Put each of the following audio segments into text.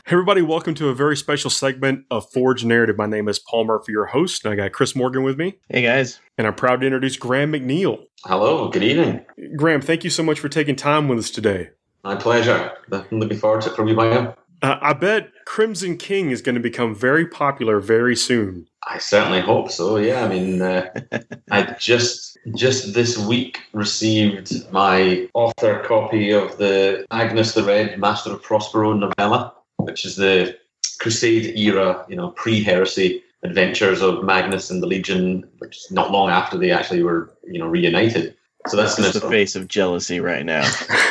Hey everybody, welcome to a very special segment of Forge Narrative. My name is Paul Murphy, your host, and I got Chris Morgan with me. Hey guys. And I'm proud to introduce Graham McNeil. Hello, good evening. Graham, thank you so much for taking time with us today. My pleasure. I'm looking forward to it from you, Maya. I bet Crimson King is going to become very popular very soon. I certainly hope so, yeah. I mean, I just this week received my author copy of the Magnus the Red, Master of Prospero novella, which is the Crusade era, pre-heresy adventures of Magnus and the Legion, which is not long after they actually were, reunited. So that's the face of jealousy right now.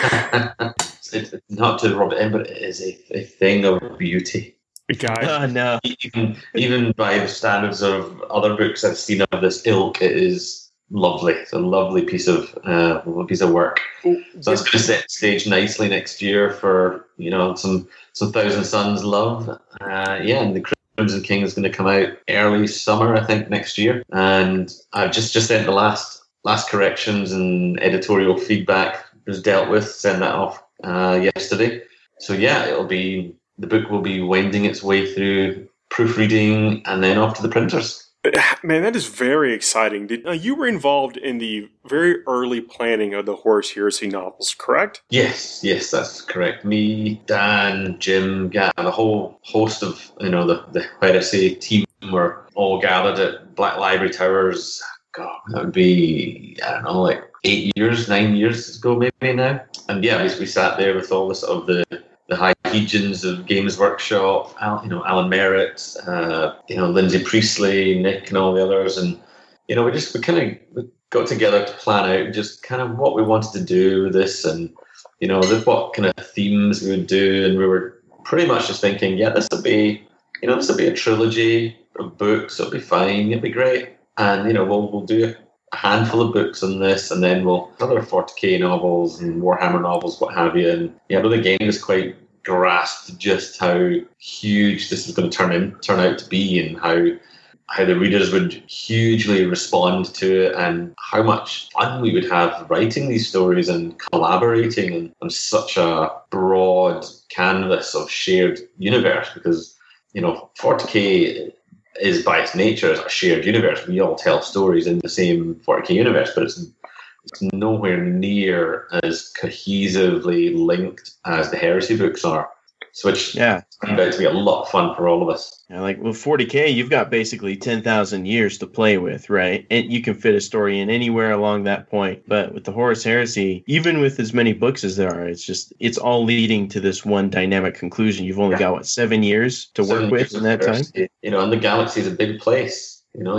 It's not to rub it in, but it is a thing of beauty. Guy. No. Even by the standards of other books I've seen of this ilk, it is lovely. It's a lovely piece of work. So that's going to set the stage nicely next year for some Thousand Sons love. And the Crimson King is going to come out early summer, I think, next year. And I've just sent the last corrections and editorial feedback was dealt with. Sent that off yesterday. So yeah, the book will be wending its way through proofreading and then off to the printers. Man, that is very exciting. You were involved in the very early planning of the Horus Heresy novels, correct? Yes, that's correct. Me, Dan, Jim, the whole host of the Heresy team were all gathered at Black Library Towers. God, that would be, I don't know, like 9 years ago maybe now. And yeah, we sat there with all this of the high legions of Games Workshop, Alan Merritt, Lindsay Priestley, Nick, and all the others, and we got together to plan out just kind of what we wanted to do with this, and what kind of themes we would do, and we were pretty much just thinking, yeah, this would be a trilogy of books. It'll be fine. It'll be great, and we'll do a handful of books on this, and then we'll other 40k novels and Warhammer novels, what have you. And I don't think Game is quite grasped just how huge this is going to turn out to be, and how the readers would hugely respond to it, and how much fun we would have writing these stories and collaborating on such a broad canvas of shared universe. Because 40k is by its nature a shared universe. We all tell stories in the same 40k universe, but it's nowhere near as cohesively linked as the Heresy books are. So which turned out to be a lot of fun for all of us. Yeah, like with 40k, you've got basically 10,000 years to play with, right? And you can fit a story in anywhere along that point. But with the Horus Heresy, even with as many books as there are, it's all leading to this one dynamic conclusion. You've only got 7 years to work with in that time. And the galaxy is a big place.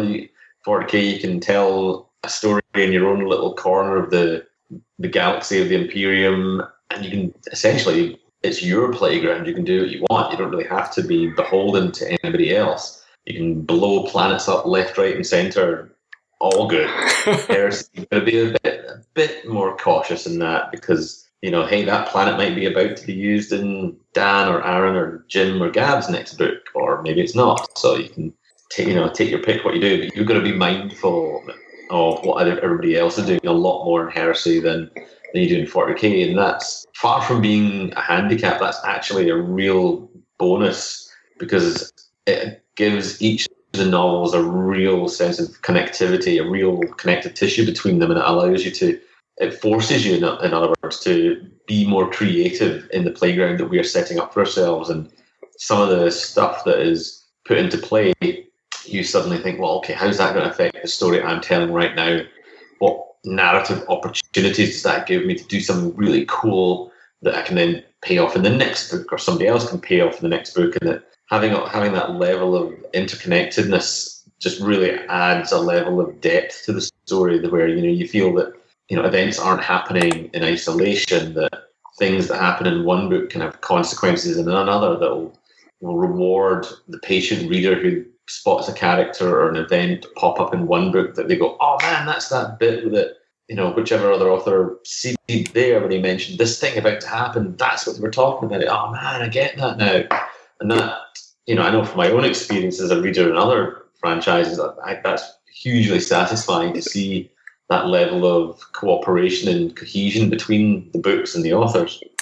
40k, you can tell a story in your own little corner of the galaxy of the Imperium, and you can essentially, it's your playground. You can do what you want. You don't really have to be beholden to anybody else. You can blow planets up left, right, and center. All good. There's going to be a bit more cautious in that, because hey, that planet might be about to be used in Dan or Aaron or Jim or Gab's next book, or maybe it's not. So you can take your pick what you do, but you've got to be mindful of what everybody else is doing a lot more in Heresy than you do in 40k, and that's far from being a handicap. That's actually a real bonus, because it gives each of the novels a real sense of connectivity, a real connective tissue between them, and it allows you it forces you, in other words, to be more creative in the playground that we are setting up for ourselves. And some of the stuff that is put into play, you suddenly think, well, okay, how's that going to affect the story I'm telling right now? What narrative opportunities does that give me to do something really cool that I can then pay off in the next book, or somebody else can pay off in the next book? And that having that level of interconnectedness just really adds a level of depth to the story, where you feel that events aren't happening in isolation, that things that happen in one book can have consequences in another that will reward the patient reader who spots a character or an event pop up in one book that they go, oh man, that's that bit with it. Whichever other author seed there when he mentioned this thing about to happen, that's what they were talking about. Oh man, I get that now. And that, I know from my own experience as a reader in other franchises, that's hugely satisfying to see that level of cooperation and cohesion between the books and the authors.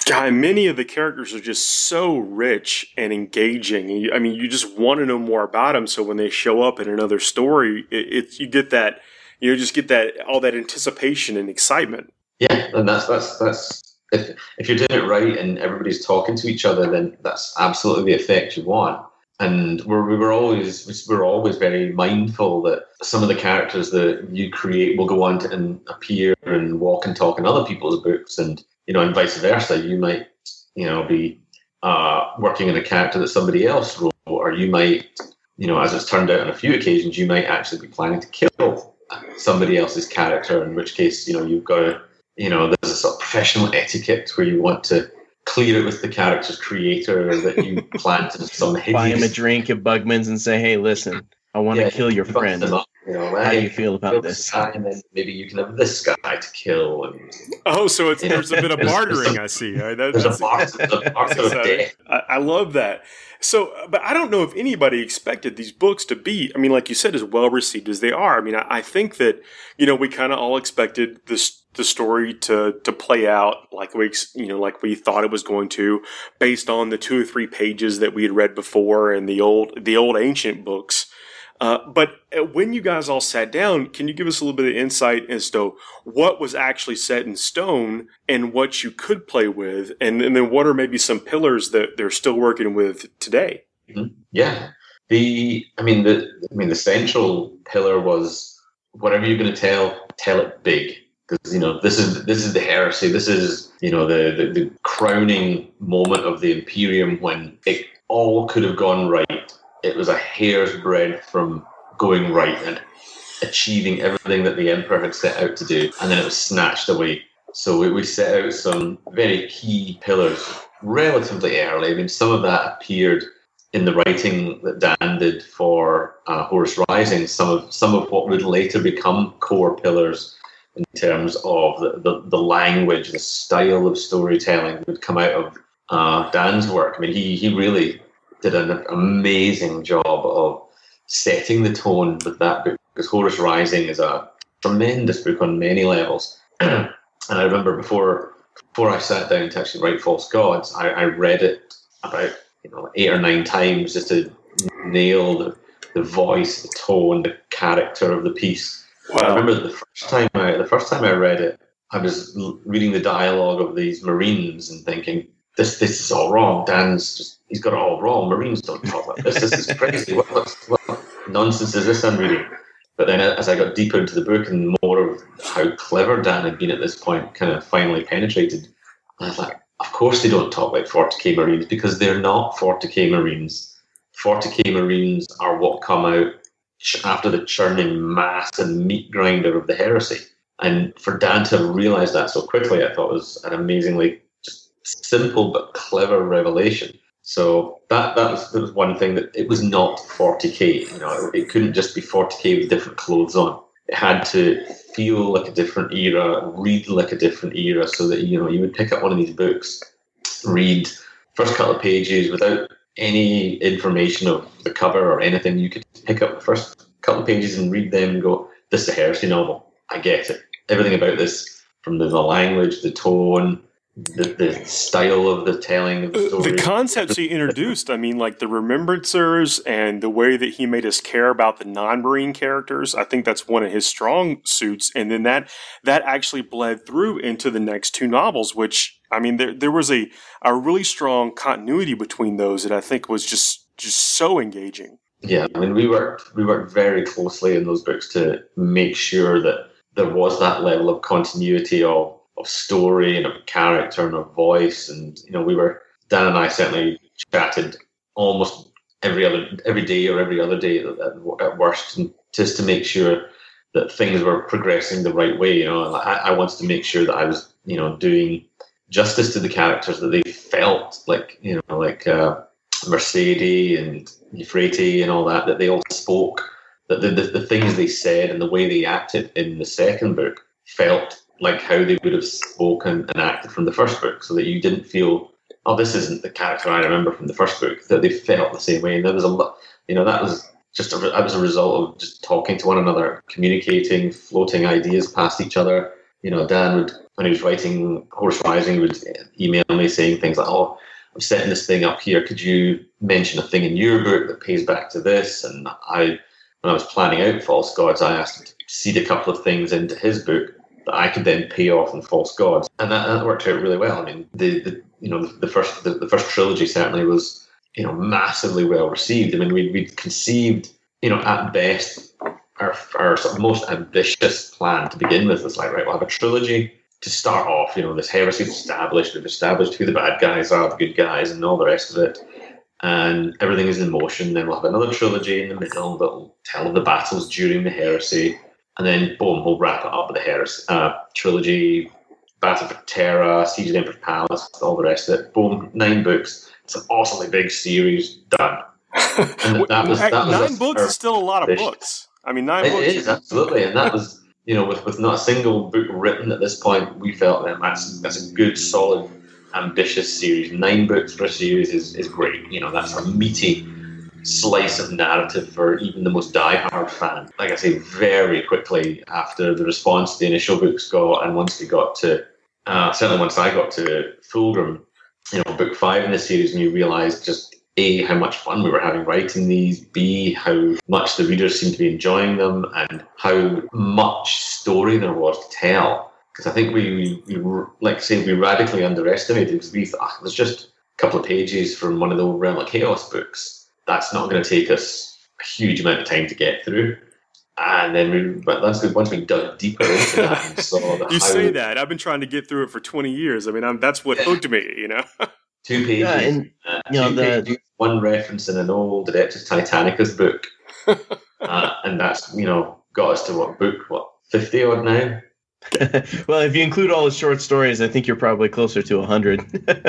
God, many of the characters are just so rich and engaging. I mean, you just want to know more about them. So when they show up in another story, you get that, just get that all that anticipation and excitement. Yeah, and that's if you're doing it right and everybody's talking to each other, then that's absolutely the effect you want. And we're always very mindful that some of the characters that you create will go on to and appear and walk and talk in other people's books, and and vice versa. You might be working in a character that somebody else wrote, or you might as it's turned out on a few occasions, you might actually be planning to kill somebody else's character. In which case, you've got to there's a sort of professional etiquette where you want to clear it with the character's creator that you plan to some hideous... Buy him a drink at Bugman's and say, hey, listen, I want to kill your friend. How do you feel about this? And then maybe you can have this guy to kill. So there's a bit of bartering, I see. There's a part of death. I love that. So, but I don't know if anybody expected these books to be, like you said, as well received as they are. I think that, we kind of all expected the story to play out like we thought it was going to, based on the 2 or 3 pages that we had read before in the old ancient books. But when you guys all sat down, can you give us a little bit of insight as to what was actually set in stone and what you could play with, and then what are maybe some pillars that they're still working with today? Mm-hmm. Yeah, the central pillar was whatever you're going to tell it big, because this is the heresy. This is the crowning moment of the Imperium when it all could have gone right. It was a hair's breadth from going right and achieving everything that the Emperor had set out to do, and then it was snatched away. So we set out some very key pillars relatively early. Some of that appeared in the writing that Dan did for Horus Rising. Some of what would later become core pillars in terms of the language, the style of storytelling would come out of Dan's work. He really did an amazing job of setting the tone with that book, because Horus Rising is a tremendous book on many levels. And I remember before I sat down to actually write False Gods, I read it about 8 or 9 times just to nail the voice, the tone, the character of the piece. Wow. I remember the first time I read it, I was reading the dialogue of these Marines and thinking, this is all wrong. He's got it all wrong. Marines don't talk like this. This is crazy. What nonsense is this I'm reading? But then as I got deeper into the book and more of how clever Dan had been at this point kind of finally penetrated, I was like, of course they don't talk like 40k Marines, because they're not 40k Marines. 40k Marines are what come out after the churning mass and meat grinder of the heresy. And for Dan to have realised that so quickly, I thought was an amazingly simple but clever revelation. So that was one thing, that it was not 40k. It couldn't just be 40k with different clothes on. It had to feel like a different era, read like a different era, so that you would pick up one of these books, read first couple of pages without any information of the cover or anything. You could pick up the first couple of pages and read them and go, this is a heresy novel. I get it. Everything about this, from the language, the tone, the style of the telling of the story. The concepts he introduced, like the Remembrancers and the way that he made us care about the non-Marine characters, I think that's one of his strong suits. And then that actually bled through into the next 2 novels, which, there was a really strong continuity between those that I think was just so engaging. Yeah, we worked very closely in those books to make sure that there was that level of continuity of story and of character and of voice. And Dan and I certainly chatted almost every day or every other day at worst, and just to make sure that things were progressing the right way. I wanted to make sure that I was doing justice to the characters, that they felt like Mercedes and Euphrates and all that they all spoke, that the things they said and the way they acted in the second book felt like how they would have spoken and acted from the first book, so that you didn't feel, oh, this isn't the character I remember from the first book, that they felt the same way. And there was a lot, that was a result of just talking to one another, communicating, floating ideas past each other. Dan would, when he was writing Horse Rising, he would email me saying things like, "Oh, I'm setting this thing up here. Could you mention a thing in your book that pays back to this?" And when I was planning out False Gods, I asked him to seed a couple of things into his book that I could then pay off in False Gods, and that worked out really well. I mean, the first trilogy certainly was massively well received. I mean, we'd conceived at best our sort of most ambitious plan to begin with was like, right, we'll have a trilogy to start off. This heresy is established. We've established who the bad guys are, the good guys, and all the rest of it. And everything is in motion. Then we'll have another trilogy in the middle that will tell of the battles during the heresy. And then, boom, we'll wrap it up with the heresy trilogy, Battle for Terra, Siege of the Emperor's Palace, all the rest of it. Boom, 9 books. It's an awesomely big series, done. And that was 9 books is still a lot of books. I mean, 9 books. It is, absolutely. And that was, with not a single book written at this point, we felt that that's a good, solid, ambitious series. 9 books for a series is great. That's a meaty slice of narrative for even the most diehard fan. Like I say, very quickly after the response the initial books got, and once we got to, certainly once I got to Fulgrim, book 5 in the series, and you realised just A, how much fun we were having writing these, B, how much the readers seemed to be enjoying them, and how much story there was to tell. Because I think we radically underestimated, because we thought there's just a couple of pages from one of the old Realm of Chaos books. That's not going to take us a huge amount of time to get through. And then once we dug deeper into that and saw you say that. I've been trying to get through it for 20 years. I mean, that's what hooked me, 2 pages. Yeah, and, pages, one reference in an old Adeptus Titanicus book. And that's, got us to book 50 odd now? Well, if you include all the short stories, I think you're probably closer to 100.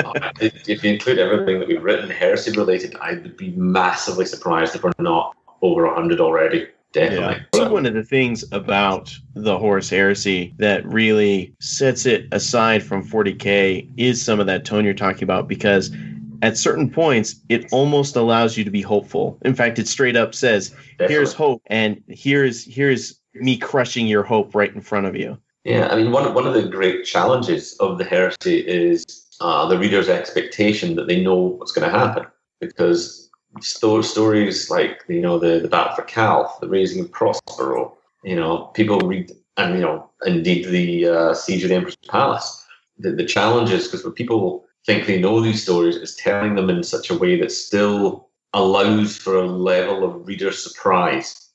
If you include everything that we've written heresy related, I would be massively surprised if we're not over 100 already. Definitely. Yeah. So one of the things about the Horus Heresy that really sets it aside from 40K is some of that tone you're talking about, because at certain points, it almost allows you to be hopeful. In fact, it straight up says, here's hope, and here's me crushing your hope right in front of you. Yeah, I mean, one of the great challenges of the heresy is the reader's expectation that they know what's going to happen, because stories like the Battle for Calth, the Raising of Prospero, people read, and indeed the Siege of the Emperor's Palace. The challenge is, because when people think they know these stories, is telling them in such a way that still allows for a level of reader surprise,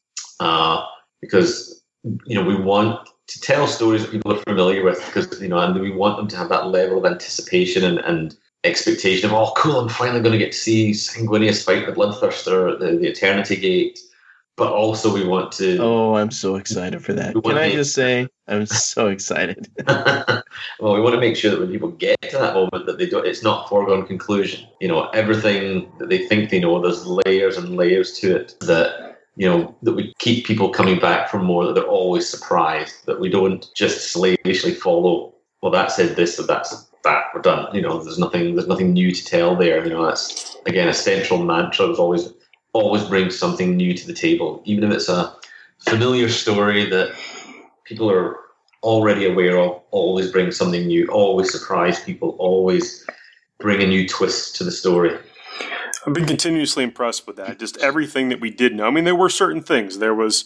because we want to tell stories that people are familiar with, because and we want them to have that level of anticipation and expectation of, oh, cool, I'm finally going to get to see Sanguinius fight the Bloodthirster at the Eternity Gate. But also we want to... Oh, I'm so excited for that. Can I just say, I'm so excited. Well, we want to make sure that when people get to that moment, that it's not a foregone conclusion. Everything that they think they know, there's layers and layers to it that that we keep people coming back for more, that they're always surprised, that we don't just slavishly follow, well, that said this, so that's that, we're done. There's nothing new to tell there. That's, again, a central mantra was always bring something new to the table, even if it's a familiar story that people are already aware of. Always bring something new, always surprise people, always bring a new twist to the story. I've been continuously impressed with that. Just everything that we did know. I mean, there were certain things. There was,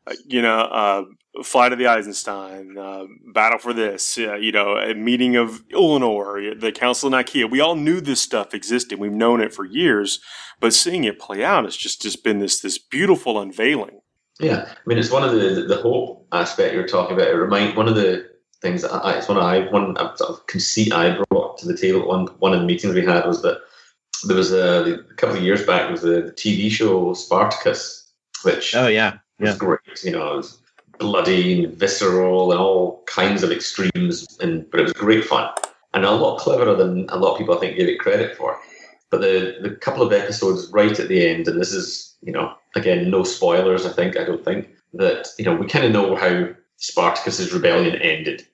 Flight of the Eisenstein, Battle for this, a meeting of Ulanor, the Council of Nicaea. We all knew this stuff existed. We've known it for years, but seeing it play out has just been this beautiful unveiling. Yeah, I mean, it's one of the hope aspect you're talking about. One of the things that one sort of conceit I brought to the table at one of the meetings we had was that there was a couple of years back, there was the TV show Spartacus, which was great. It was bloody and visceral and all kinds of extremes, but it was great fun and a lot cleverer than a lot of people I think give it credit for. But the couple of episodes right at the end, and this is, again, no spoilers, I don't think, that, we kind of know how Spartacus's rebellion ended.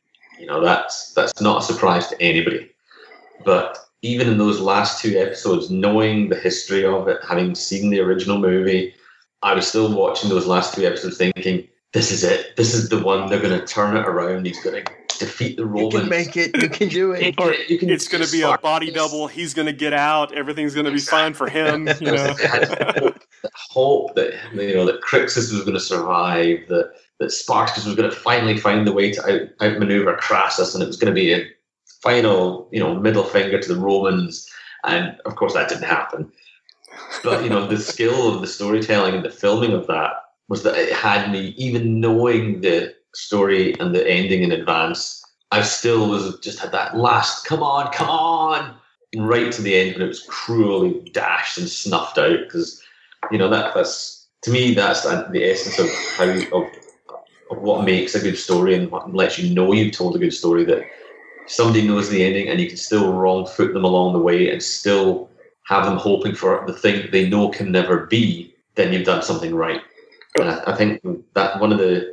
That's not a surprise to anybody. But even in those last 2 episodes, knowing the history of it, having seen the original movie, I was still watching those last 2 episodes thinking, this is it. This is the one. They're going to turn it around. He's going to defeat the You Romans. can make it. You can do it. It's going to be a body double. He's going to get out. Everything's going to be fine for him. You know, It had hope that that Crixus was going to survive. That Spartacus was going to finally find the way to outmaneuver Crassus, and it was going to be a final, middle finger to the Romans. And of course, that didn't happen. But the skill of the storytelling and the filming of that was that it had me, even knowing the story and the ending in advance, I still had that last come on, right to the end when it was cruelly dashed and snuffed out. Because that's to me, that's the essence of what makes a good story and what lets you know you've told a good story, that somebody knows the ending and you can still wrong foot them along the way and still have them hoping for the thing that they know can never be. Then you've done something right. And I think that one of the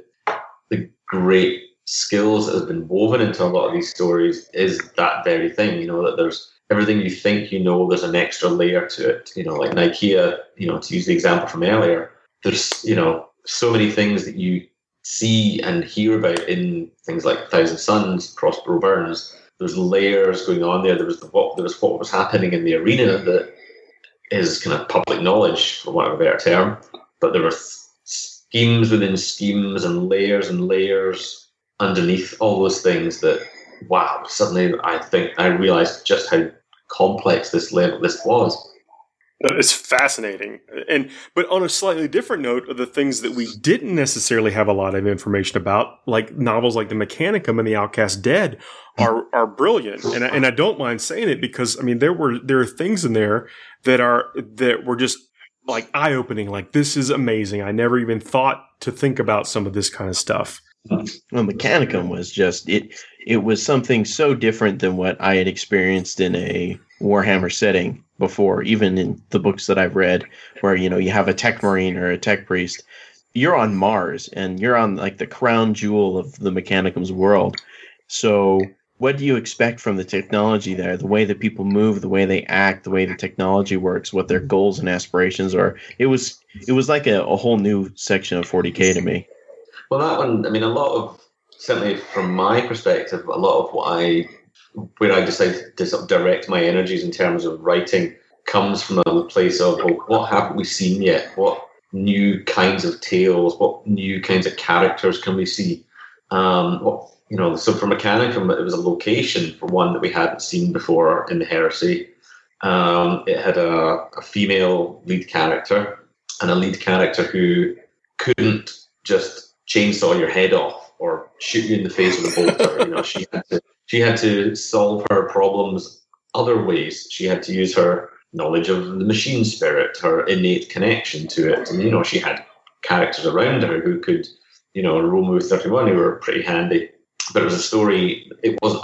great skills that has been woven into a lot of these stories is that very thing, that there's everything you think there's an extra layer to it. Like Nikeah, to use the example from earlier, there's, so many things that you see and hear about in things like Thousand Suns, Prospero Burns. There's layers going on there. There was what was happening in the arena that is kind of public knowledge, for want of a better term. But there were schemes within schemes and layers underneath all those things that, wow, suddenly I think I realized just how complex this was. It's fascinating. But on a slightly different note, of the things that we didn't necessarily have a lot of information about, like novels like The Mechanicum and The Outcast Dead, are brilliant. And I don't mind saying it because there are things in there that were just like eye-opening. Like, this is amazing. I never even thought to think about some of this kind of stuff. Well, Mechanicum was just it was something so different than what I had experienced in a Warhammer setting before, even in the books that I've read, where you have a tech marine or a tech priest. You're on Mars and you're on like the crown jewel of the Mechanicum's world. So what do you expect from the technology there? The way that people move, the way they act, the way the technology works, what their goals and aspirations are. It was like a whole new section of 40K to me. Well, that one, a lot of, certainly from my perspective, a lot of where I decided to sort of direct my energies in terms of writing comes from a place of, well, what haven't we seen yet? What new kinds of tales, what new kinds of characters can we see? So for Mechanicum, it was a location, for one, that we hadn't seen before in the Heresy. It had a female lead character, and a lead character who couldn't just chainsaw your head off or shoot you in the face with a bolter. She had to solve her problems other ways. She had to use her knowledge of the machine spirit, her innate connection to it. And, she had characters around her who could, Romu 31, who were pretty handy. But it was a story, it wasn't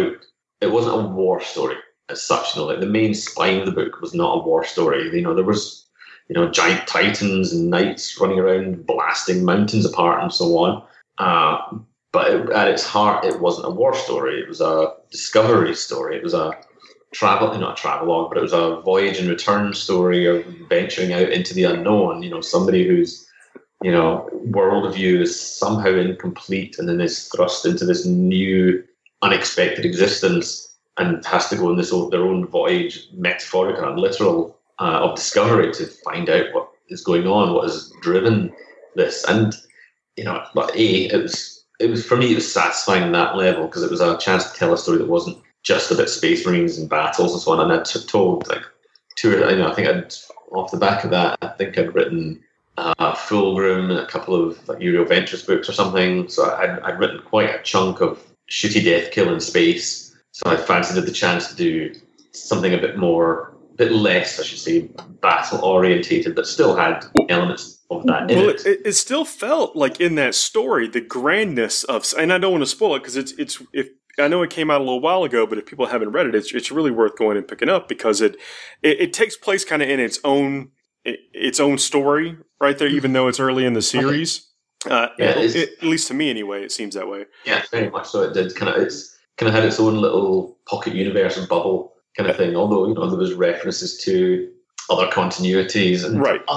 a war story as such. Like the main spine of the book was not a war story. There was, giant titans and knights running around blasting mountains apart and so on. But at its heart, it wasn't a war story. It was a discovery story. It was a not a travelogue, but it was a voyage and return story of venturing out into the unknown. Somebody whose, worldview is somehow incomplete and then is thrust into this new, unexpected existence and has to go on their own voyage, metaphorical and literal, of discovery to find out what is going on, what has driven this. And, but it was for me, it was satisfying on that level because it was a chance to tell a story that wasn't just about space marines and battles and so on. And I told like I think off the back of that, I think I'd written Fulgrim and a couple of like Uriel Ventris books or something. So I'd written quite a chunk of shooty death kill in space. So I fancied the chance to do something a bit less, I should say, battle orientated, but still had elements of that in it. It still felt like in that story, the grandness of, and I don't want to spoil it because it's I know it came out a little while ago, but if people haven't read it, it's really worth going and picking up because it takes place kind of in its own story right there, even though it's early in the series. At least to me anyway, it seems that way. Yeah, very much so. It did it's kind of had its own little pocket universe and bubble kind of thing. Although there was references to other continuities and other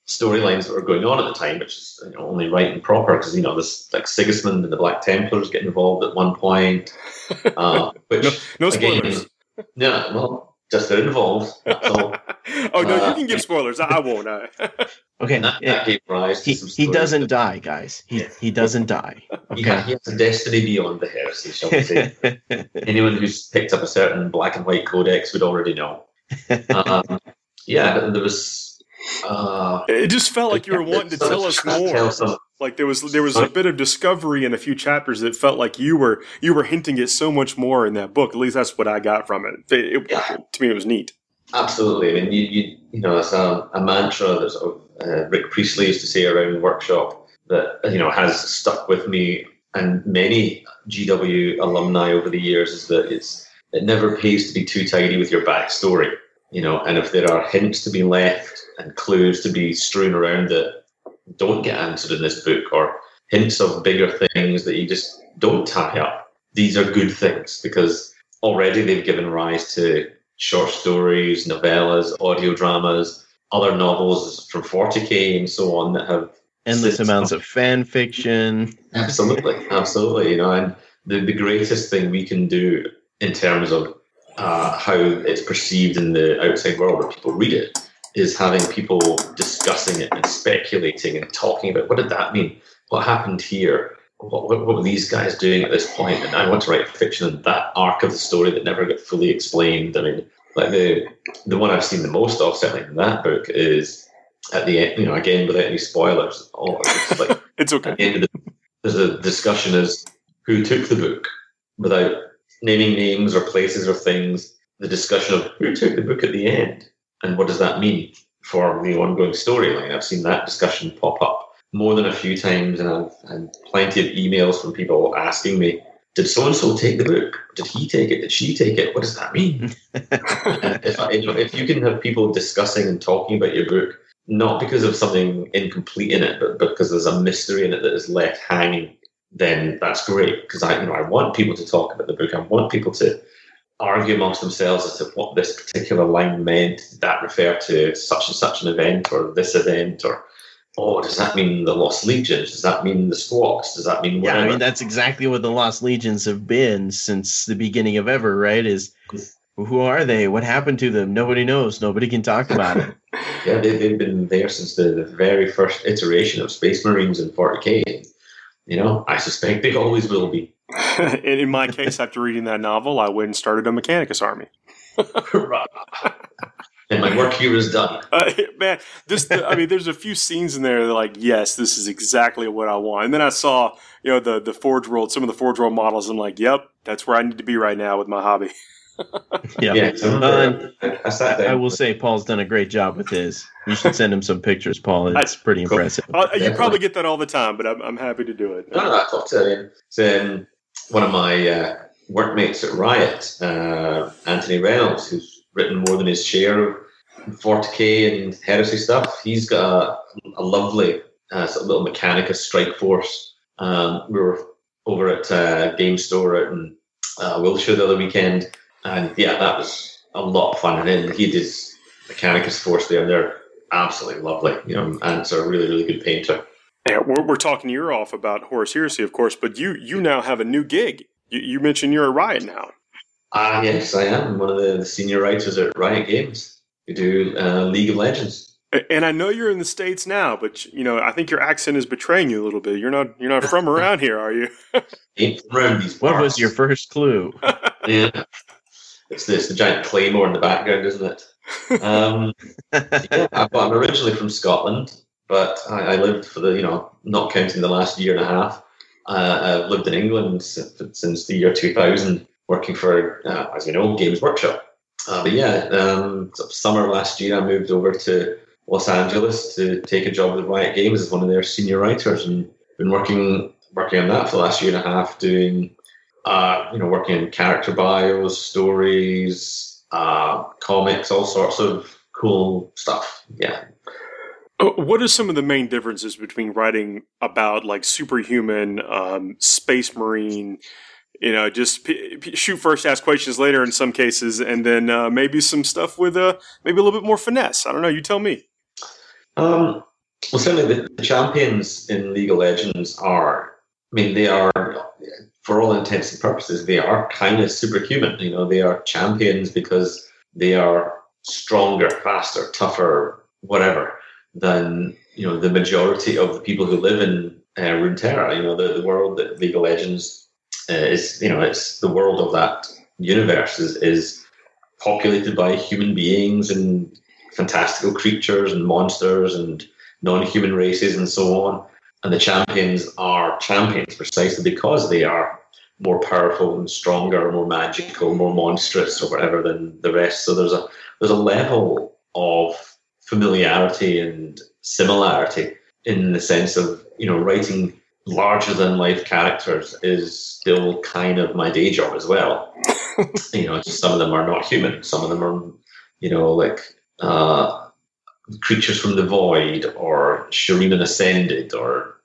storylines that were going on at the time, which is only right and proper because this like Sigismund and the Black Templars get involved at one point, which no spoilers. Again, yeah, well, just they're involved. That's all. Oh no, you can give spoilers. I won't. Okay, that gave rise to some he doesn't stories. die, guys. He doesn't die. Okay. He has a destiny beyond the heresy, shall we say. Anyone who's picked up a certain black and white codex would already know. There was. It just felt like you were wanting to tell us more. Like there was a bit of discovery in a few chapters that felt like you were hinting at so much more in that book. At least that's what I got from it. To me, it was neat. Absolutely. I mean, it's a mantra that sort of Rick Priestley used to say around the workshop that has stuck with me and many GW alumni over the years is that it never pays to be too tidy with your backstory. And if there are hints to be left and clues to be strewn around that don't get answered in this book, or hints of bigger things that you just don't tie up, these are good things because already they've given rise to short stories, novellas, audio dramas, other novels from 40K and so on that have endless amounts of fan fiction. Absolutely. And the greatest thing we can do in terms of how it's perceived in the outside world where people read it is having people discussing it and speculating and talking about what did that mean? What happened here? What were these guys doing at this point? And I want to write fiction in that arc of the story that never got fully explained. I mean, like the one I've seen the most of, certainly in that book, is at the end, again, without any spoilers. It's like it's okay. At the end of there's a discussion as who took the book without naming names or places or things. The discussion of who took the book at the end and what does that mean for the ongoing storyline. I've seen that discussion pop up more than a few times, and I've had plenty of emails from people asking me, did so-and-so take the book? Did he take it? Did she take it? What does that mean? If you can have people discussing and talking about your book, not because of something incomplete in it, but because there's a mystery in it that is left hanging, then that's great. Because I want people to talk about the book. I want people to argue amongst themselves as to what this particular line meant. Did that refer to such and such an event or this event? Or does that mean the Lost Legions? Does that mean the Squawks? Does that mean whatever? Yeah, I mean, that's exactly what the Lost Legions have been since the beginning of ever, right? Is who are they? What happened to them? Nobody knows. Nobody can talk about it. Yeah, they've been there since the very first iteration of Space Marines in 40K. I suspect they always will be. In my case, after reading that novel, I went and started a Mechanicus army. And my work here is done. Man, there's a few scenes in there that are like, yes, this is exactly what I want. And then I saw, the Forge World, some of the Forge World models, and I'm like, yep, that's where I need to be right now with my hobby. Yeah. I sat down. I will say Paul's done a great job with his. You should send him some pictures, Paul. It's pretty impressive. You probably get that all the time, but I'm happy to do it. No, I thought it's one of my workmates at Riot, Anthony Reynolds, who's written more than his share of 40K and heresy stuff. He's got a lovely sort of little Mechanicus strike force. We were over at Game Store out in Wiltshire the other weekend, and yeah, that was a lot of fun. And then he did his Mechanicus force there, and they're absolutely lovely, and it's a really, really good painter. Yeah, we're talking your off about Horus Heresy, of course, but you now have a new gig. You mentioned you're at Riot now. Yes, I am one of the senior writers at Riot Games. We do League of Legends. And I know you're in the States now, but I think your accent is betraying you a little bit. You're not from around here, are you? Ain't from around these parts. What was your first clue? Yeah, it's the giant claymore in the background, isn't it? I'm originally from Scotland, but I lived for not counting the last year and a half. I've lived in England since the year 2000, working for, as you know, Games Workshop. Summer last year, I moved over to Los Angeles to take a job with Riot Games as one of their senior writers, and been working on that for the last year and a half, doing, working in character bios, stories, comics, all sorts of cool stuff. Yeah. What are some of the main differences between writing about like superhuman, space marine, just shoot first, ask questions later in some cases, and then maybe some stuff with maybe a little bit more finesse? I don't know. You tell me. Well, certainly the champions in League of Legends are, I mean, they are, for all intents and purposes, they are kind of superhuman. You know, they are champions because they are stronger, faster, tougher, whatever, than, you know, the majority of the people who live in Runeterra. You know, the world that League of Legends is, you know, it's the world of that universe is populated by human beings and fantastical creatures and monsters and non-human races and so on. And the champions are champions precisely because they are more powerful and stronger, more magical, more monstrous or whatever than the rest. So there's a level of familiarity and similarity in the sense of, you know, writing larger than life characters is still kind of my day job as well. You know, just some of them are not human. Some of them are, you know, like creatures from the void or Shuriman Ascended or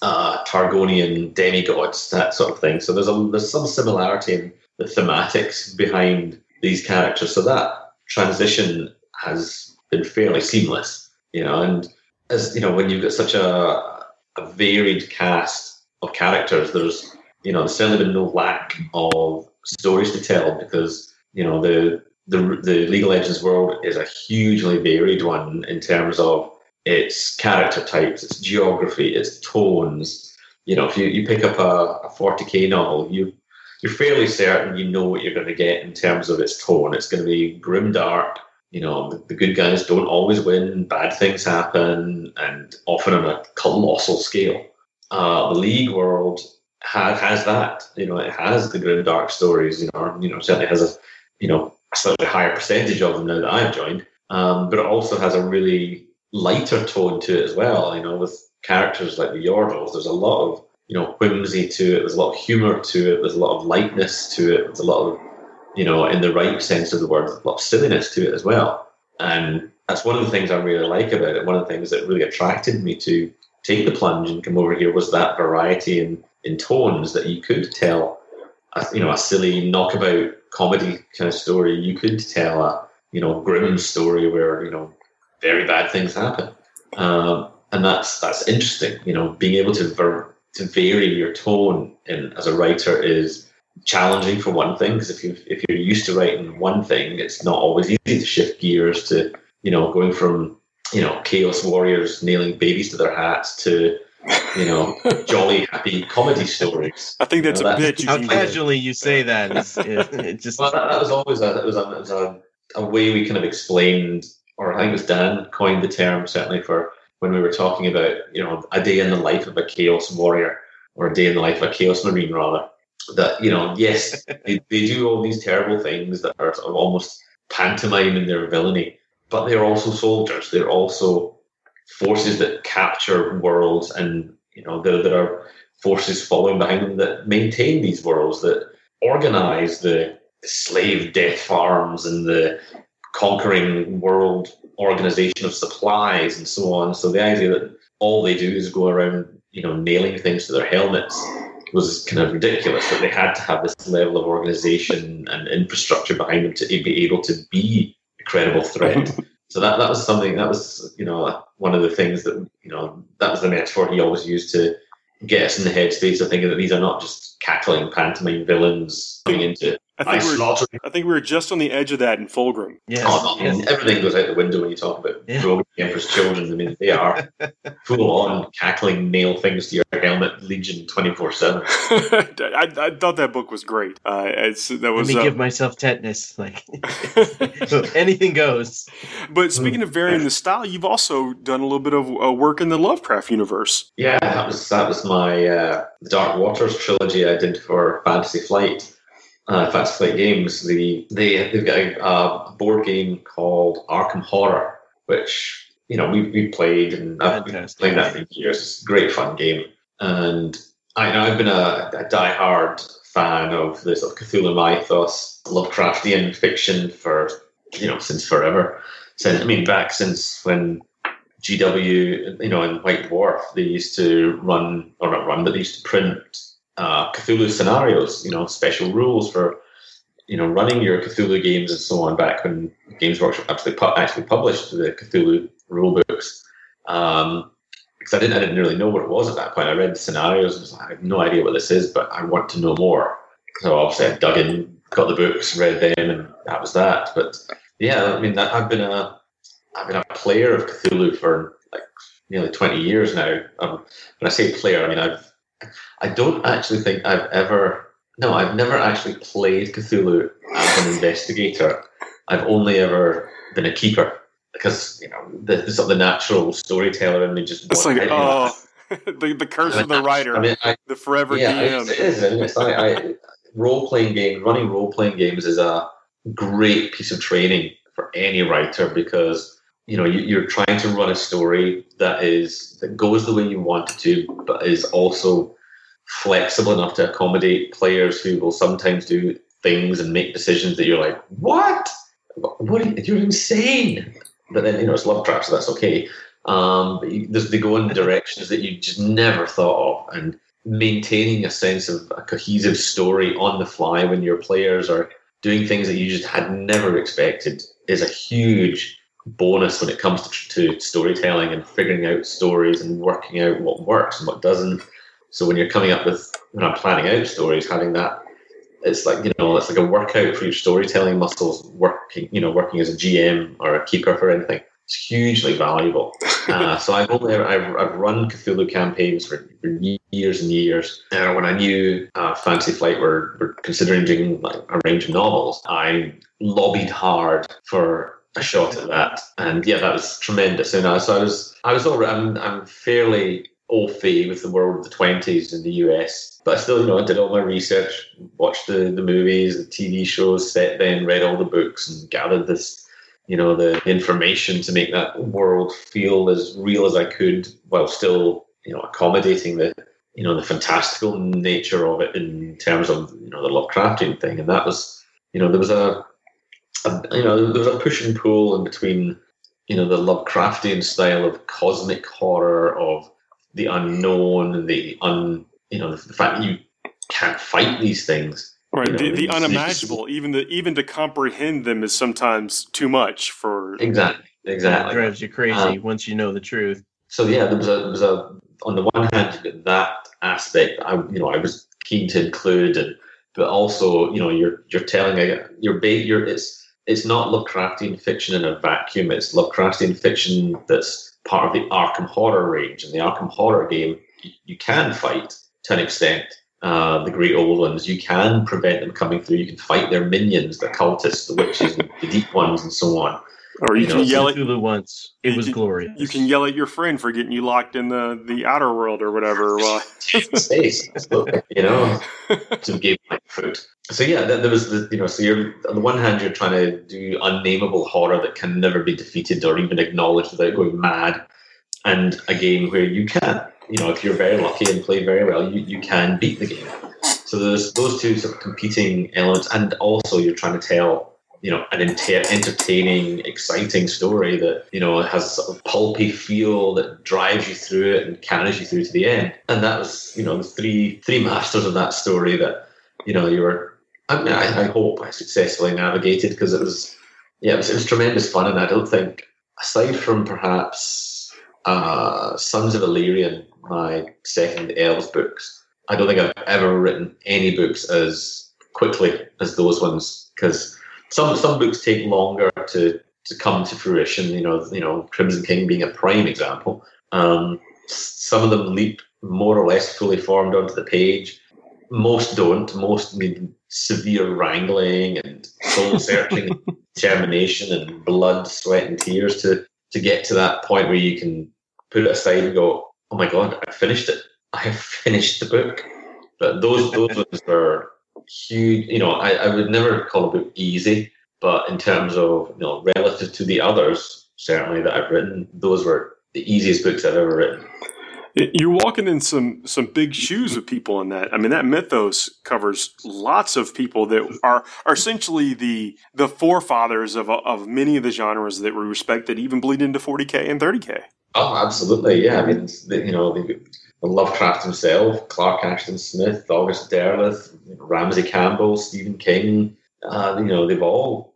Targonian demigods, that sort of thing. So there's some similarity in the thematics behind these characters. So that transition has been fairly seamless, you know. And as you know, when you've got such a varied cast of characters, there's certainly been no lack of stories to tell because, you know, the League of Legends world is a hugely varied one in terms of its character types, its geography, its tones. You know, if you pick up a 40k novel, you're fairly certain you know what you're going to get in terms of its tone. It's going to be grimdark. You know, the good guys don't always win, bad things happen, and often on a colossal scale. The League world has that. You know, it has the grimdark stories. You know, certainly has a slightly higher percentage of them now that I've joined. But it also has a really lighter tone to it as well. You know, with characters like the Yordles, there's a lot of, you know, whimsy to it. There's a lot of humor to it. There's a lot of lightness to it. There's a lot of, you know, in the right sense of the word, a lot of silliness to it as well. And that's one of the things I really like about it. One of the things that really attracted me to take the plunge and come over here was that variety in tones, that you could tell a silly knockabout comedy kind of story. You could tell a, you know, grim story where, you know, very bad things happen. And that's interesting. You know, being able to vary your tone as a writer is challenging for one thing, because if you're used to writing one thing, it's not always easy to shift gears to, you know, going from, you know, chaos warriors nailing babies to their hats to, you know, jolly happy comedy stories. I think that's a bit. How casually you say that. It just well, that was always a way we kind of explained, or I think it was Dan coined the term, certainly for when we were talking about, you know, a day in the life of a chaos warrior, or a day in the life of a chaos marine rather. That, you know, yes, they do all these terrible things that are sort of almost pantomime in their villainy, but they're also soldiers. They're also forces that capture worlds, and, you know, there are forces following behind them that maintain these worlds, that organize the slave death farms and the conquering world organization of supplies and so on. So the idea that all they do is go around, you know, nailing things to their helmets was kind of ridiculous, that they had to have this level of organization and infrastructure behind them to be able to be a credible threat. So that was something, that was, you know, one of the things that, you know, that was the metaphor he always used to get us in the headspace of thinking that these are not just cackling pantomime villains going into I think we were just on the edge of that in Fulgrim. Yes. Everything goes out the window when you talk about Roman Emperor's children. I mean, they are full on cackling, nail things to your helmet, Legion 24/7. I thought that book was great. Let me give myself tetanus. Like anything goes. But speaking of varying the style, you've also done a little bit of work in the Lovecraft universe. Yeah, that was my Dark Waters trilogy I did for Fantasy Flight. Fantasy Flight Games, they've got a board game called Arkham Horror, which, you know, we've played, and I've been playing that for years. It's a great fun game, and I've been a diehard fan of this sort of Cthulhu mythos, Lovecraftian fiction for, you know, since forever. Back since when GW, you know, in White Dwarf, they used to they used to print Cthulhu scenarios, you know, special rules for, you know, running your Cthulhu games and so on, back when Games Workshop actually published the Cthulhu rule books. because I didn't really know what it was at that point. I read the scenarios and was like, I have no idea what this is, but I want to know more. So obviously I dug in, got the books, read them, and that was that. But yeah, I mean, I've been a player of Cthulhu for like nearly 20 years now. When I say player, I mean I don't actually think I've never actually played Cthulhu as an investigator. I've only ever been a keeper, because the sort of the natural storyteller in me just. It's like the curse of the writer, the forever DM. It is. It's like running role playing games is a great piece of training for any writer, because you're trying to run a story that goes the way you want it to, but is also flexible enough to accommodate players who will sometimes do things and make decisions that you're like, what? You're insane. But then it's Lovecraft, so that's okay. But they go in directions that you just never thought of, and maintaining a sense of a cohesive story on the fly when your players are doing things that you just had never expected is a huge bonus when it comes to storytelling and figuring out stories and working out what works and what doesn't. So when I'm planning out stories, having that, it's like it's like a workout for your storytelling muscles. Working as a GM or a keeper for anything, it's hugely valuable. So I've run Cthulhu campaigns for years and years. When I knew Fantasy Flight were considering doing like a range of novels, I lobbied hard for a shot at that, and yeah, that was tremendous. So I was already, I'm fairly au fait with the world of the 20s in the US, but I still, I did all my research, watched the movies, the TV shows set then, read all the books, and gathered this, the information to make that world feel as real as I could, while still, accommodating the fantastical nature of it in terms of, the Lovecraftian thing. And that was, there was a push and pull in between, the Lovecraftian style of cosmic horror, of the unknown, and the fact that you can't fight these things. Right, the unimaginable, even to comprehend them is sometimes too much for. Exactly. It drives you crazy once you know the truth. So yeah, there was a on the one hand that aspect I was keen to include, but also you're telling it's not Lovecraftian fiction in a vacuum. It's Lovecraftian fiction that's part of the Arkham Horror range. In the Arkham Horror game, you can fight to an extent the great old ones. You can prevent them coming through. You can fight their minions, the cultists, the witches, the deep ones, and so on. Or you can yell at Cthulhu once. It was glorious. You can yell at your friend for getting you locked in the outer world or whatever. To give my foot. So yeah, there was so you're on the one hand you're trying to do unnameable horror that can never be defeated or even acknowledged without going mad, and a game where you can, if you're very lucky and play very well, you can beat the game. So there's those two sort of competing elements, and also you're trying to tell an entertaining, exciting story that has a sort of pulpy feel that drives you through it and carries you through to the end. And that was the three masters of that story that you were. I hope I successfully navigated, because it was tremendous fun. And I don't think, aside from perhaps Sons of Illyrian, my second Elves books, I don't think I've ever written any books as quickly as those ones, because some books take longer to come to fruition. Crimson King being a prime example. Some of them leap more or less fully formed onto the page. Most don't. Most need severe wrangling and soul-searching, determination, and blood, sweat, and tears to get to that point where you can put it aside and go, "Oh my God, I finished it! I have finished the book." But those ones were huge. I would never call a book easy, but in terms of relative to the others, certainly that I've written, those were the easiest books I've ever written. You're walking in some big shoes of people in that. I mean, that mythos covers lots of people that are essentially the forefathers of many of the genres that we respect, that even bleed into 40K and 30K. Oh, absolutely, yeah. I mean, the Lovecraft himself, Clark Ashton Smith, August Derleth, Ramsey Campbell, Stephen King. They've all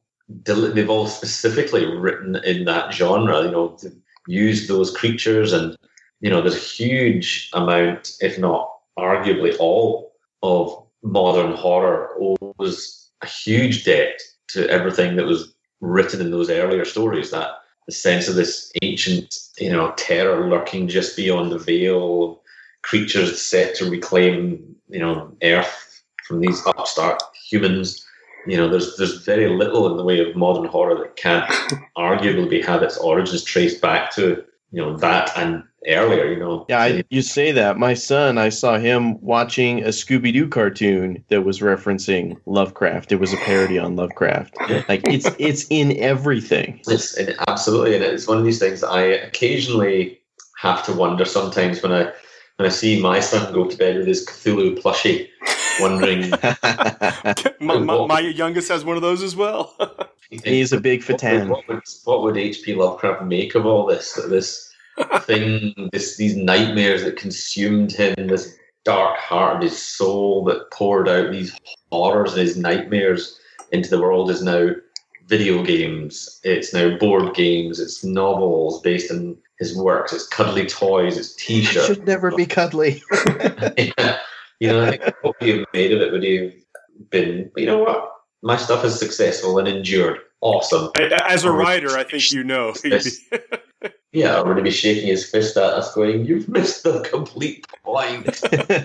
specifically written in that genre. To use those creatures and there's a huge amount, if not arguably all, of modern horror owes a huge debt to everything that was written in those earlier stories. That the sense of this ancient, terror lurking just beyond the veil, creatures set to reclaim, Earth from these upstart humans. There's very little in the way of modern horror that can't arguably have its origins traced back to, that and earlier, Yeah, you say that. My son, I saw him watching a Scooby-Doo cartoon that was referencing Lovecraft. It was a parody on Lovecraft. Like, it's in everything. It's absolutely, and it's one of these things that I occasionally have to wonder sometimes when I see my son go to bed with his Cthulhu plushie, wondering. my youngest has one of those as well. He's a big fatan. What would H.P. Lovecraft make of all this? This thing, these nightmares that consumed him, this dark heart of his soul that poured out these horrors and his nightmares into the world is now video games. It's now board games. It's novels based on his works. It's cuddly toys. It's T-shirts. It should never be cuddly. Yeah. I think what would you have made of it would have been, what? My stuff is successful and endured. Awesome. As a writer, I think Yeah, or to be shaking his fist at us going, you've missed the complete point.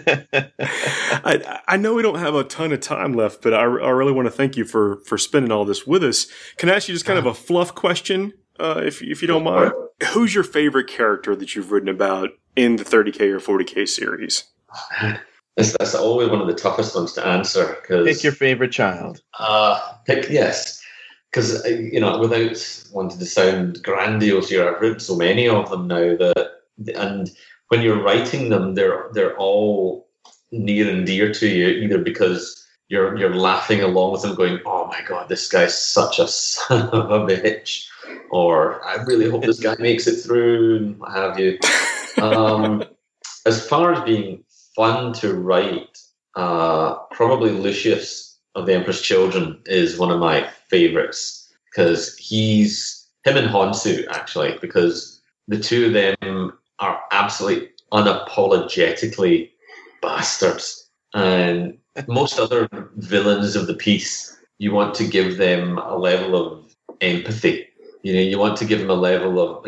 I know we don't have a ton of time left, but I really want to thank you for spending all this with us. Can I ask you just kind of a fluff question, if you don't mind? Who's your favorite character that you've written about in the 30K or 40K series? That's always one of the toughest ones to answer. Pick your favorite child. Yes. Because, without wanting to sound grandiose here, I've written so many of them now and when you're writing them, they're all near and dear to you, either because you're laughing along with them going, oh my God, this guy's such a son of a bitch, or I really hope this guy makes it through, and what have you. As far as being fun to write, probably Lucius of the Emperor's Children is one of my favorites, because him and Honsu, actually, because the two of them are absolutely unapologetically bastards. And most other villains of the piece, you want to give them a level of empathy. You want to give them a level of,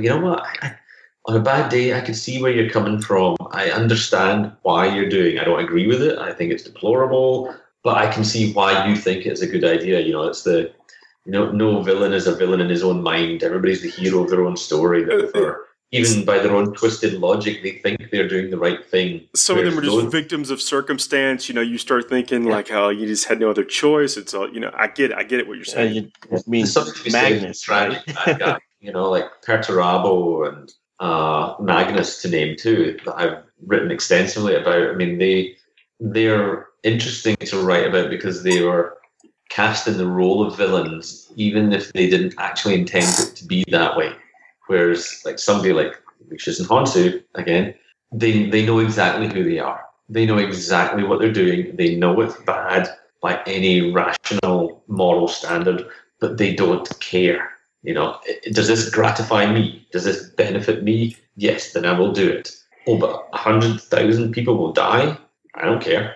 on a bad day, I can see where you're coming from. I understand why you're doing. I don't agree with it. I think it's deplorable, but I can see why you think it's a good idea. It's the, no villain is a villain in his own mind. Everybody's the hero of their own story. Therefore, even by their own twisted logic, they think they're doing the right thing. Some of them are just victims of circumstance. You start thinking like how you just had no other choice. It's all, I get it what you're saying. You mean Magnus, right? Bad guy, like Perturabo and Magnus, to name two, that I've written extensively about. I mean, they're interesting to write about because they were cast in the role of villains, even if they didn't actually intend it to be that way. Whereas, like somebody like Lucius and Honsu, again, they know exactly who they are. They know exactly what they're doing. They know it's bad by any rational moral standard, but they don't care. Does this gratify me? Does this benefit me? Yes, then I will do it. Oh, but 100,000 people will die? I don't care.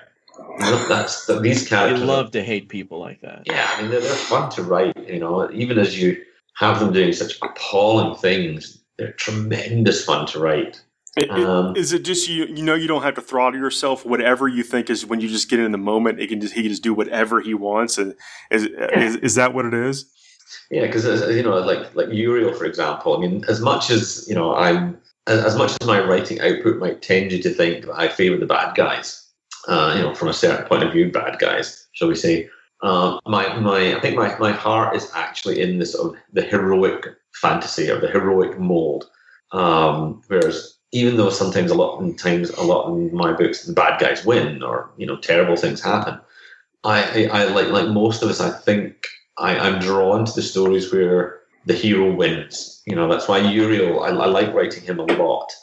These characters. I love to hate people like that. Yeah, I mean, they're fun to write, even as you have them doing such appalling things, they're tremendous fun to write. Is it just you don't have to throttle yourself? Whatever you think is, when you just get in the moment, he can just do whatever he wants. And is that what it is? Yeah, because like Uriel, for example. I mean, as much as as much as my writing output might tend you to think that I favour the bad guys, from a certain point of view, bad guys, shall we say? I think my heart is actually in this sort of the heroic fantasy or the heroic mold. Whereas even though sometimes a lot in my books the bad guys win or terrible things happen, I like most of us. I think I'm drawn to the stories where the hero wins. That's why Uriel, I like writing him a lot.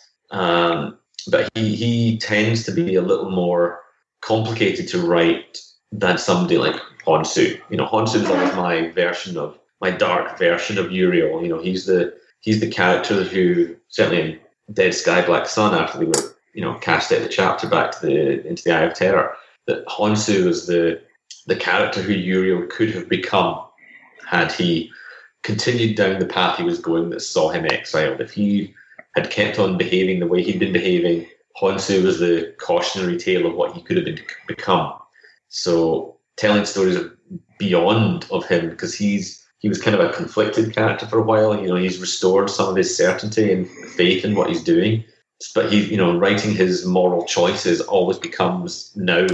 But he tends to be a little more complicated to write than somebody like Honsu. Honsu is always my dark version of Uriel. He's the character who, certainly in Dead Sky Black Sun, after they were, cast out of the chapter back to into the Eye of Terror, that Honshu was the character who Uriel could have become had he continued down the path he was going that saw him exiled. If he had kept on behaving the way he'd been behaving, Honshu was the cautionary tale of what he could have become. So telling stories of beyond of him, because he was kind of a conflicted character for a while. He's restored some of his certainty and faith in what he's doing, but writing his moral choices always becomes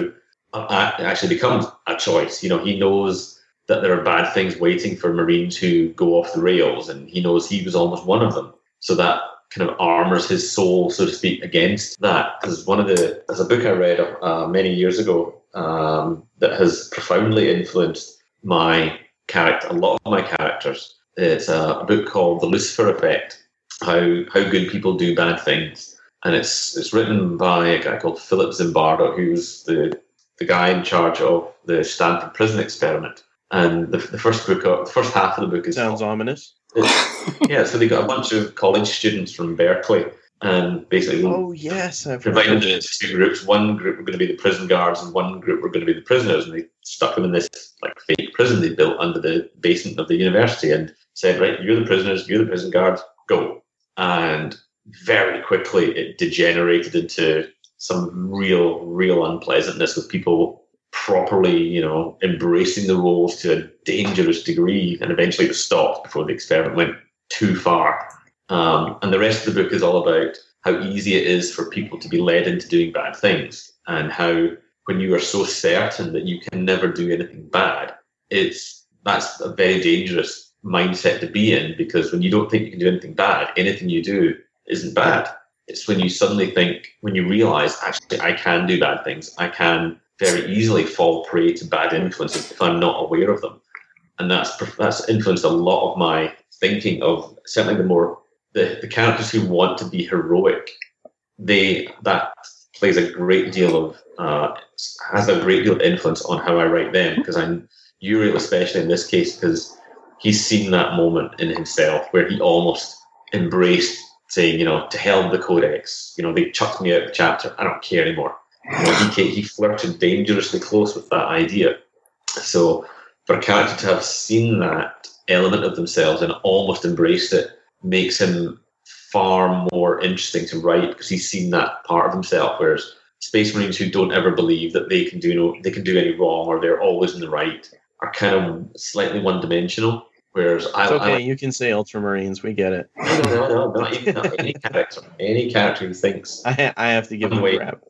actually becomes a choice. He knows that there are bad things waiting for Marines who go off the rails, and he knows he was almost one of them. So that kind of armors his soul, so to speak, against that. Because there's a book I read many years ago that has profoundly influenced my character, a lot of my characters. It's a book called The Lucifer Effect: How Good People Do Bad Things, and it's written by a guy called Philip Zimbardo, who's the guy in charge of the Stanford Prison Experiment. And the first half of the book is sounds ominous. Yeah, so they got a bunch of college students from Berkeley, and basically, I've divided them into two groups. One group were going to be the prison guards, and one group were going to be the prisoners. And they stuck them in this fake prison they built under the basement of the university, and said, "Right, you're the prisoners, you're the prison guards, go." And very quickly, it degenerated into some real unpleasantness, with people properly, embracing the roles to a dangerous degree, and eventually it was stopped before the experiment went too far. And the rest of the book is all about how easy it is for people to be led into doing bad things, and how when you are so certain that you can never do anything bad, that's a very dangerous mindset to be in, because when you don't think you can do anything bad, anything you do isn't bad. It's when you suddenly think, when you realize, actually, I can do bad things. I can very easily fall prey to bad influences if I'm not aware of them. And that's influenced a lot of my thinking of certainly the characters who want to be heroic. That plays a great deal of has a great deal of influence on how I write them, because I'm Uriel, especially in this case, because he's seen that moment in himself where he almost embraced saying, to hell with the Codex. They chucked me out of the chapter. I don't care anymore. He flirted dangerously close with that idea. So for a character to have seen that element of themselves and almost embraced it makes him far more interesting to write, because he's seen that part of himself. Whereas Space Marines who don't ever believe that they can do any wrong, or they're always in the right, are kind of slightly one-dimensional. Whereas you can say Ultramarines, we get it. No, not any character. Any character who thinks I have to give him a crap.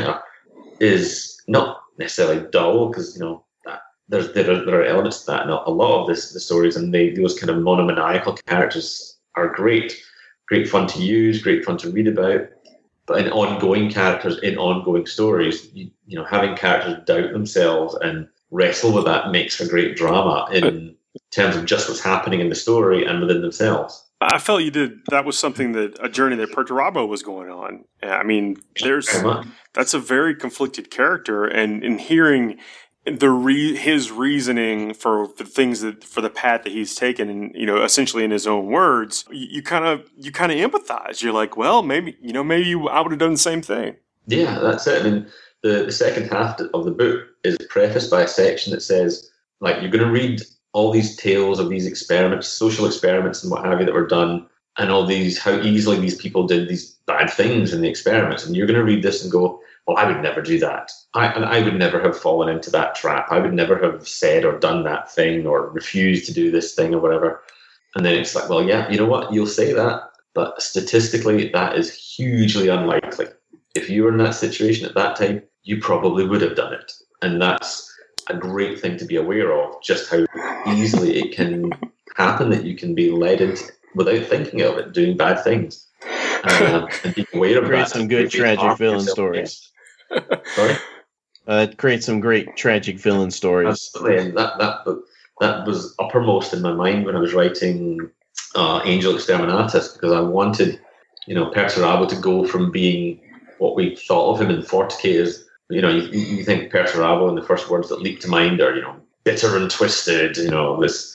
Is not necessarily dull, because there are elements to that. And a lot of the stories and those kind of monomaniacal characters are great fun to use, great fun to read about. But in ongoing characters, in ongoing stories, having characters doubt themselves and wrestle with that makes for great drama in terms of just what's happening in the story and within themselves. I felt you did. That was something a journey that Perturabo was going on. I mean, that's a very conflicted character, and in hearing his reasoning for the things for the path that he's taken, and essentially in his own words, you kind of empathize. You're like, well, maybe I would have done the same thing. Yeah, that's it. I mean, the second half of the book is prefaced by a section that says, you're going to read all these tales of these experiments, social experiments and what have you that were done, and all these, how easily these people did these bad things in the experiments. And you're going to read this and go, well, I would never do that. I would never have fallen into that trap. I would never have said or done that thing or refused to do this thing or whatever. And then it's like, well, yeah, you know what? You'll say that, but statistically, that is hugely unlikely. If you were in that situation at that time, you probably would have done it. And that's a great thing to be aware of, just how easily it can happen that you can be led into, without thinking of it, doing bad things. And be aware of create that. Some good tragic villain stories. Sorry? Create some great tragic villain stories. Absolutely, and that was uppermost in my mind when I was writing Angel Exterminatus, because I wanted, Perturabo to go from being what we thought of him in 40K as, you think Perturabo, and the first words that leap to mind are, bitter and twisted, this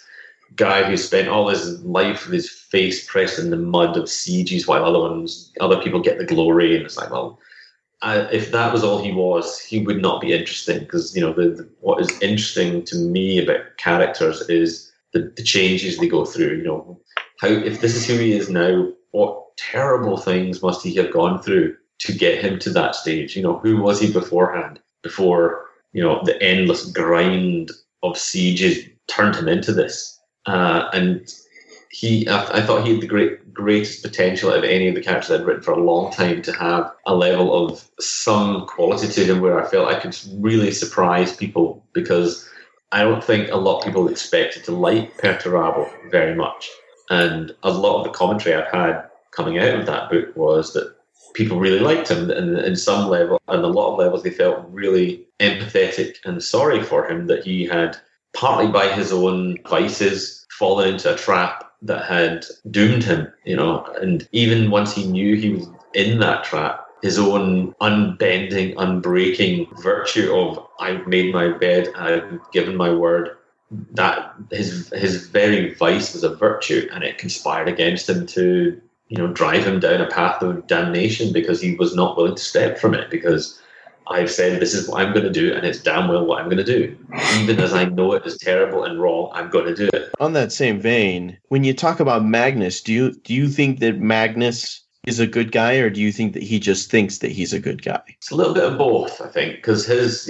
guy who spent all his life with his face pressed in the mud of sieges while other people get the glory. And it's like, well, if that was all he was, he would not be interesting. Because what is interesting to me about characters is the changes they go through. How, if this is who he is now, what terrible things must he have gone through to get him to that stage? Who was he beforehand? Before the endless grind of sieges turned him into this. And I thought he had the greatest potential out of any of the characters I'd written for a long time to have a level of some quality to him where I felt I could really surprise people, because I don't think a lot of people expected to like Perturabo very much. And a lot of the commentary I've had coming out of that book was that people really liked him, and in some level, and a lot of levels, they felt really empathetic and sorry for him, that he had, partly by his own vices, fallen into a trap that had doomed him, and even once he knew he was in that trap, his own unbending, unbreaking virtue of, I've made my bed, I've given my word, that his very vice was a virtue, and it conspired against him to drive him down a path of damnation, because he was not willing to step from it, because I've said this is what I'm going to do, and it's damn well what I'm going to do. Even as I know it is terrible and wrong, I'm going to do it. On that same vein, when you talk about Magnus, do you think that Magnus is a good guy, or do you think that he just thinks that he's a good guy? It's a little bit of both, I think, because his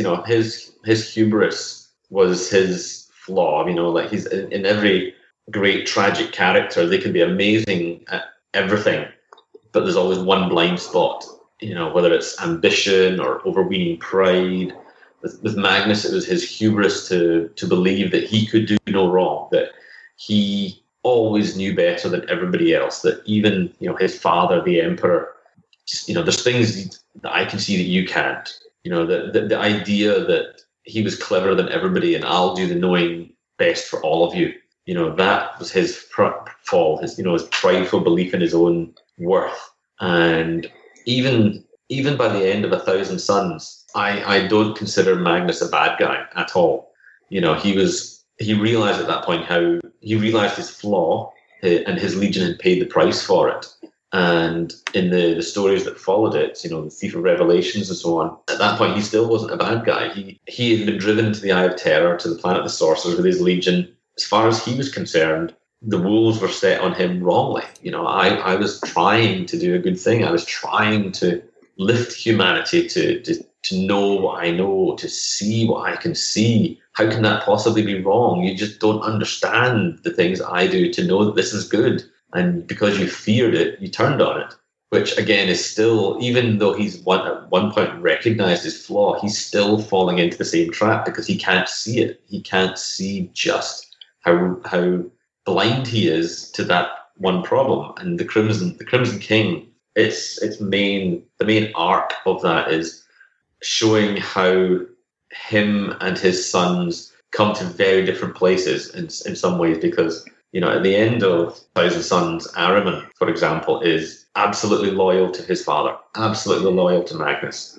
hubris was his flaw. Like he's in every great tragic character, they can be amazing at everything, but there's always one blind spot. Whether it's ambition or overweening pride. With Magnus, it was his hubris to believe that he could do no wrong, that he always knew better than everybody else, that even, his father, the emperor, there's things that I can see that you can't. The idea that he was cleverer than everybody and I'll do the knowing best for all of you. That was his fall, his prideful belief in his own worth. And even by the end of 1,000 Suns, I don't consider Magnus a bad guy at all. He realized at that point how he realized his flaw, and his legion had paid the price for it. And in the stories that followed it, the Thief of Revelations and so on, at that point he still wasn't a bad guy. He had been driven into the Eye of Terror, to the planet of the sorcerers with his legion. As far as he was concerned, the wolves were set on him wrongly. I was trying to do a good thing. I was trying to lift humanity to know what I know, to see what I can see. How can that possibly be wrong? You just don't understand the things I do to know that this is good. And because you feared it, you turned on it. Which again is still, even though he's at one point recognized his flaw, he's still falling into the same trap, because he can't see it. He can't see just how blind he is to that one problem. And the Crimson King, the main arc of that is showing how him and his sons come to very different places in some ways, because at the end of 1,000 Suns, Ahriman, for example, is absolutely loyal to his father, absolutely loyal to Magnus.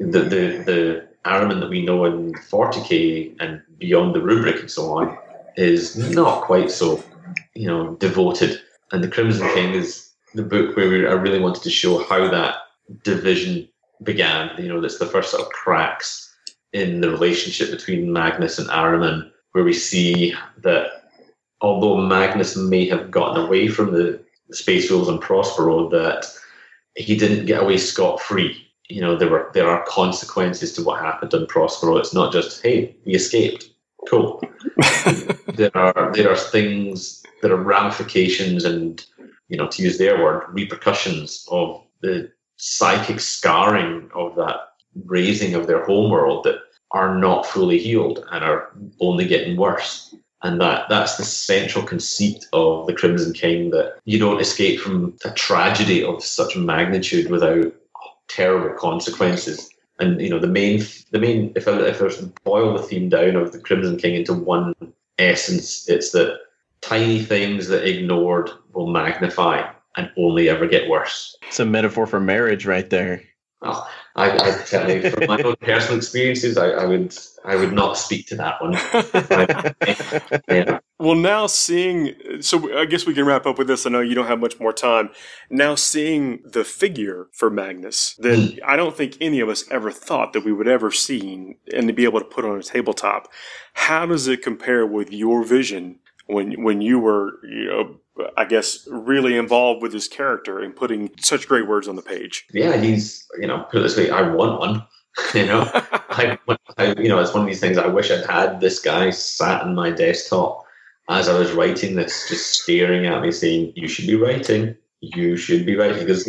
The Ahriman that we know in 40k and beyond the rubric and so on is not quite so devoted. And the Crimson King is the book where I really wanted to show how that division began. That's the first sort of cracks in the relationship between Magnus and Ahriman, where we see that although Magnus may have gotten away from the Space Wolves and Prospero, that he didn't get away scot-free. There are consequences to what happened on Prospero. It's not just, hey, we escaped. Cool. There are things, there are ramifications and, to use their word, repercussions of the psychic scarring of that raising of their homeworld that are not fully healed and are only getting worse. And that's the central conceit of the Crimson King, that you don't escape from a tragedy of such magnitude without terrible consequences. And the main if I was to boil the theme down of the Crimson King into one essence, it's that tiny things that ignored will magnify and only ever get worse. It's a metaphor for marriage right there. Well, I certainly, from my own personal experiences, I would not speak to that one. Yeah. Well, now seeing, so I guess we can wrap up with this. I know you don't have much more time. Now seeing the figure for Magnus that I don't think any of us ever thought that we would ever see and to be able to put on a tabletop. How does it compare with your vision when you were, I guess, really involved with his character and putting such great words on the page? Yeah, he's, put it this way, I want one. I it's one of these things. I wish I'd had this guy sat on my desktop as I was writing this, just staring at me, saying, "You should be writing. You should be writing." Because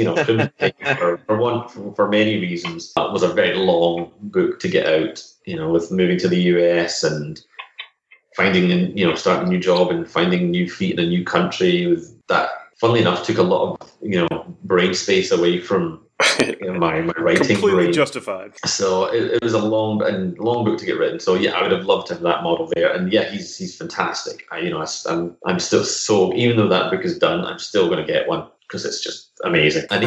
for many reasons, that was a very long book to get out. With moving to the US and finding, starting a new job and finding new feet in a new country. With that, funnily enough, took a lot of brain space away from my writing. Completely brain. Justified. So it was a long book to get written. So yeah, I would have loved to have that model there. And yeah, he's fantastic. I'm still, so even though that book is done, I'm still going to get one because it's just amazing. And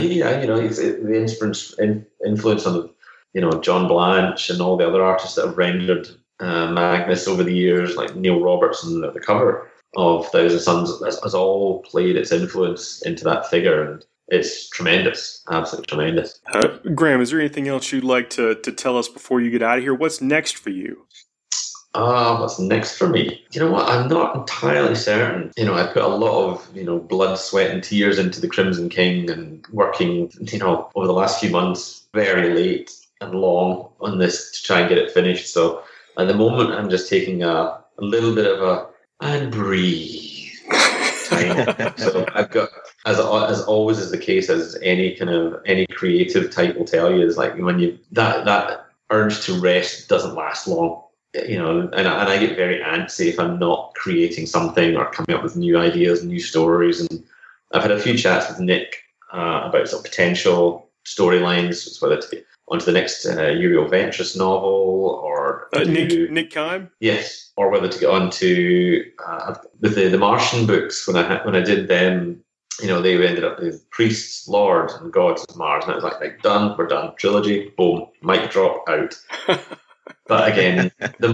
the influence on John Blanche and all the other artists that have rendered Magnus over the years, like Neil Robertson at the cover of Thousand Suns, has all played its influence into that figure, and it's tremendous, absolutely tremendous. Graham, is there anything else you'd like to tell us before you get out of here? What's next for you? What's next for me? You know what? I'm not entirely certain. I put a lot of, blood, sweat and tears into the Crimson King and working, over the last few months, very late and long on this to try and get it finished. So at the moment, I'm just taking a little bit of and breathe time. So I've got, as always is the case, as any creative type will tell you, is like when that urge to rest doesn't last long. And I get very antsy if I'm not creating something or coming up with new ideas, new stories. And I've had a few chats with Nick about some potential storylines, whether to get onto the next Uriel Ventris novel or Nick Kime? Yes, or whether to get onto with the Martian books. When I did them, they ended up with priests, lords, and gods of Mars, and I was like done, we're done, trilogy, boom, mic drop, out. But again, the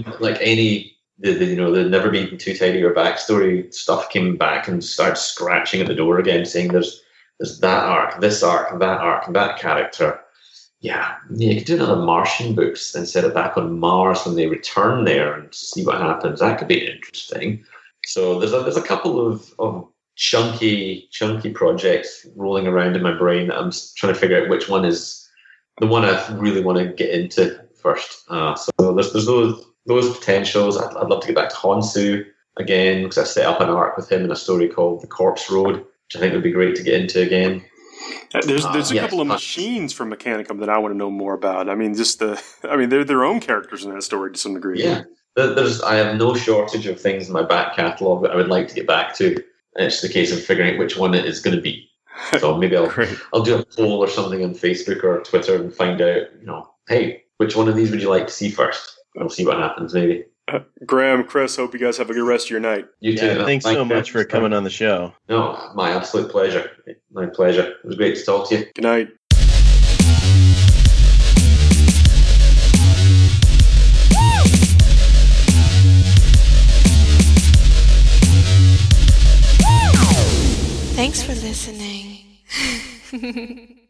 Never Beaten Too Tidy or backstory stuff came back and started scratching at the door again, saying there's that arc, this arc, that arc, and that character. Yeah, you could do another Martian books and set it back on Mars when they return there and see what happens. That could be interesting. So there's a couple of chunky projects rolling around in my brain that I'm trying to figure out which one is the one I really want to get into first. So there's those potentials. I'd love to get back to Honshu again because I set up an arc with him in a story called The Corpse Road, which I think would be great to get into again. There's a couple of machines from Mechanicum that I want to know more about. I mean, they're their own characters in that story to some degree. Yeah, I have no shortage of things in my back catalogue that I would like to get back to. And it's the case of figuring out which one it is going to be. So maybe I'll do a poll or something on Facebook or Twitter and find out, hey, which one of these would you like to see first? We'll see what happens, maybe. Graham, Chris, hope you guys have a good rest of your night. You too. Yeah, thanks so much for coming on the show. No, my absolute pleasure. My pleasure. It was great to talk to you. Good night. Thanks for listening.